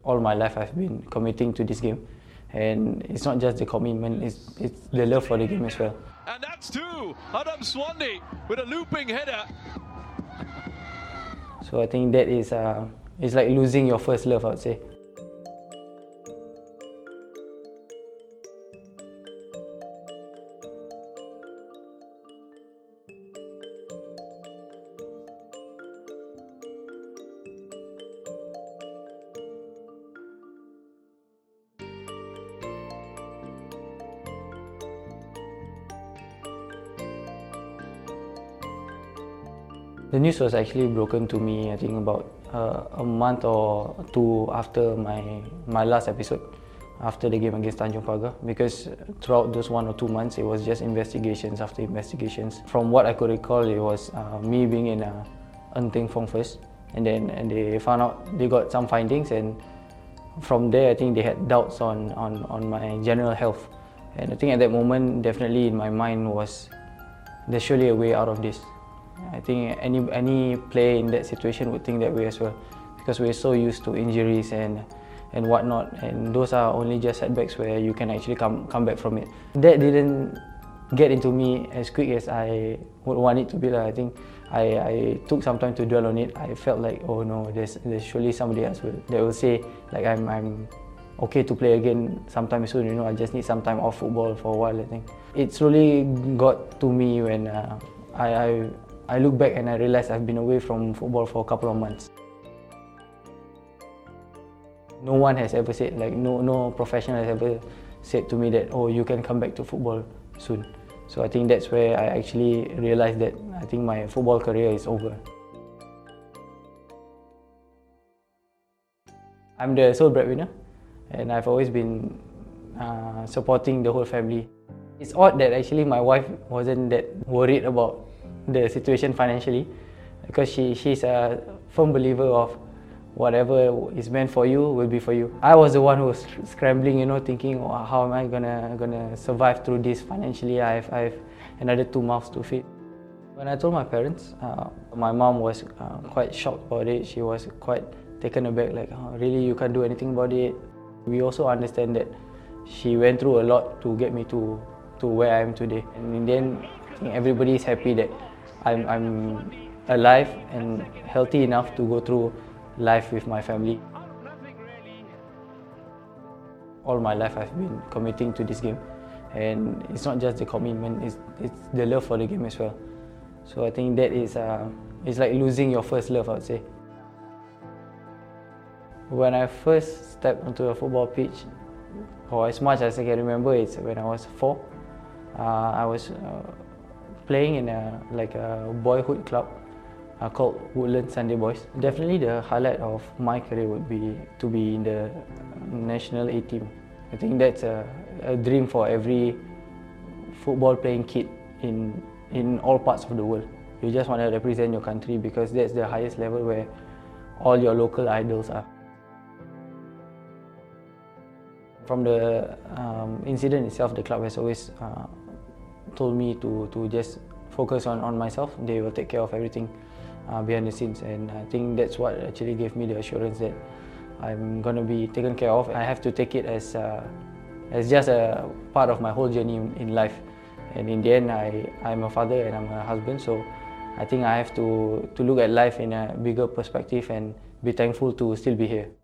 All my life I've been committing to this game, and it's not just the commitment, it's the love for the game as well. And that's two. Adam Swandy with a looping header. So I think that is it's like losing your first love, I would say. The news was actually broken to me, I think about a month or two after my last episode, after the game against Tanjong Pagar, because throughout those 1 or 2 months, it was just investigations after investigations. From what I could recall, it was me being in Ng Teng Fong first, and they found out, they got some findings, and from there, I think they had doubts on my general health. And I think at that moment, definitely in my mind was, there's surely a way out of this. I think any player in that situation would think that way as well, because we're so used to injuries and whatnot, and those are only just setbacks where you can actually come back from it. That didn't get into me as quick as I would want it to be. I think I took some time to dwell on it. I felt like, oh no, there's surely somebody else that will say like I'm okay to play again sometime soon. You know, I just need some time off football for a while. I think it slowly got to me when I look back and I realize I've been away from football for a couple of months. No one has ever said, like no professional has ever said to me that, oh, you can come back to football soon. So I think that's where I actually realized that I think my football career is over. I'm the sole breadwinner, and I've always been supporting the whole family. It's odd that actually my wife wasn't that worried about the situation financially, because she's a firm believer of whatever is meant for you will be for you. I was the one who was scrambling, you know, thinking, oh, how am I gonna survive through this financially? I have another 2 mouths to feed. When I told my parents, my mom was quite shocked about it. She was quite taken aback, like, oh, really, you can't do anything about it? We also understand that she went through a lot to get me to where I am today, and in the end, I think everybody is happy that I'm alive and healthy enough to go through life with my family. All my life I've been committing to this game, and it's not just the commitment, it's the love for the game as well. So I think that is it's like losing your first love, I would say. When I first stepped onto a football pitch, or as much as I can remember, it's when I was 4. I was playing in a boyhood club called Woodland Sunday Boys. Definitely the highlight of my career would be to be in the national A team. I think that's a dream for every football playing kid in all parts of the world. You just want to represent your country because that's the highest level where all your local idols are. From the incident itself, the club has always told me to just focus on myself. They will take care of everything behind the scenes, and I think that's what actually gave me the assurance that I'm going to be taken care of. I have to take it as just a part of my whole journey in life, and in the end I'm a father and I'm a husband, so I think I have to look at life in a bigger perspective and be thankful to still be here.